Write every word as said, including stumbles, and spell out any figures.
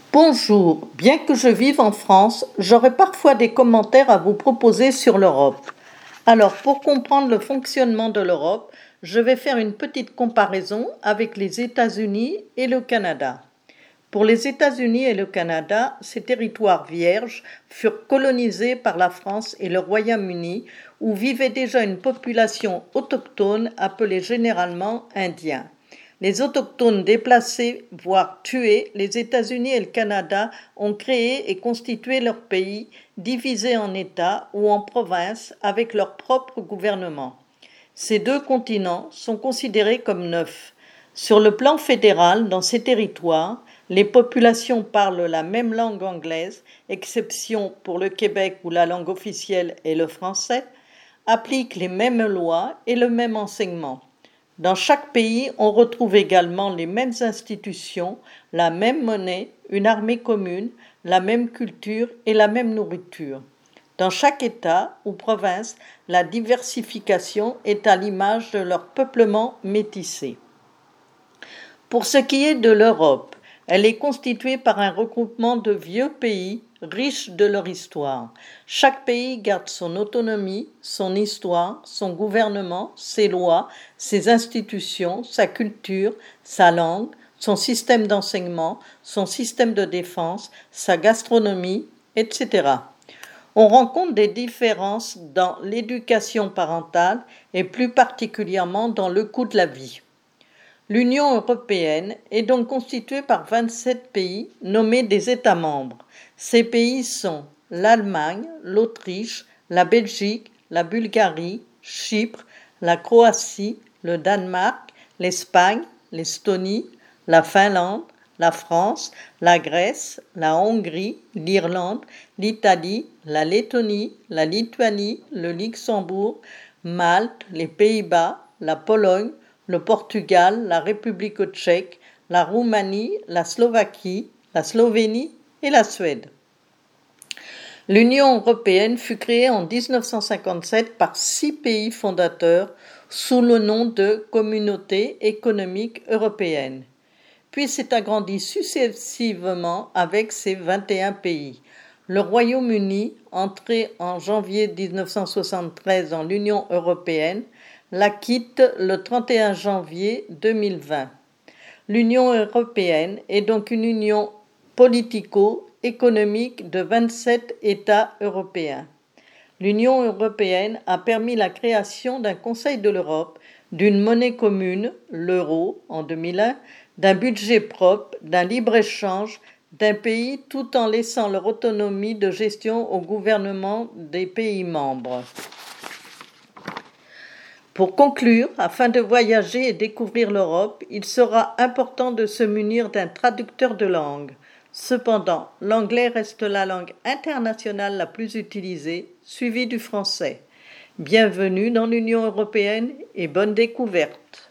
Bonjour, bien que je vive en France, j'aurai parfois des commentaires à vous proposer sur l'Europe. Alors, pour comprendre le fonctionnement de l'Europe, je vais faire une petite comparaison avec les États-Unis et le Canada. Pour les États-Unis et le Canada, ces territoires vierges furent colonisés par la France et le Royaume-Uni, où vivait déjà une population autochtone appelée généralement Indiens. Les autochtones déplacés, voire tués, les États-Unis et le Canada ont créé et constitué leur pays, divisé en États ou en provinces avec leur propre gouvernement. Ces deux continents sont considérés comme neufs. Sur le plan fédéral, dans ces territoires, les populations parlent la même langue anglaise, exception pour le Québec où la langue officielle est le français, appliquent les mêmes lois et le même enseignement. Dans chaque pays, on retrouve également les mêmes institutions, la même monnaie, une armée commune, la même culture et la même nourriture. Dans chaque État ou province, la diversification est à l'image de leur peuplement métissé. Pour ce qui est de l'Europe, elle est constituée par un regroupement de vieux pays riches de leur histoire. Chaque pays garde son autonomie, son histoire, son gouvernement, ses lois, ses institutions, sa culture, sa langue, son système d'enseignement, son système de défense, sa gastronomie, et cetera. On rencontre des différences dans l'éducation parentale et plus particulièrement dans le coût de la vie. L'Union européenne est donc constituée par vingt-sept pays nommés des États membres. Ces pays sont l'Allemagne, l'Autriche, la Belgique, la Bulgarie, Chypre, la Croatie, le Danemark, l'Espagne, l'Estonie, la Finlande, la France, la Grèce, la Hongrie, l'Irlande, l'Italie, la Lettonie, la Lituanie, le Luxembourg, Malte, les Pays-Bas, la Pologne, le Portugal, la République tchèque, la Roumanie, la Slovaquie, la Slovénie et la Suède. L'Union européenne fut créée en dix-neuf cent cinquante-sept par six pays fondateurs sous le nom de Communauté économique européenne. Puis s'est agrandie successivement avec ses vingt et un pays. Le Royaume-Uni, entré en janvier dix-neuf cent soixante-treize dans l'Union européenne, la quitte le trente et un janvier deux mille vingt. L'Union européenne est donc une union politico-économique de vingt-sept États européens. L'Union européenne a permis la création d'un Conseil de l'Europe, d'une monnaie commune, l'euro en deux mille un, d'un budget propre, d'un libre-échange, d'un pays tout en laissant leur autonomie de gestion au gouvernement des pays membres. Pour conclure, afin de voyager et découvrir l'Europe, il sera important de se munir d'un traducteur de langue. Cependant, l'anglais reste la langue internationale la plus utilisée, suivie du français. Bienvenue dans l'Union européenne et bonne découverte.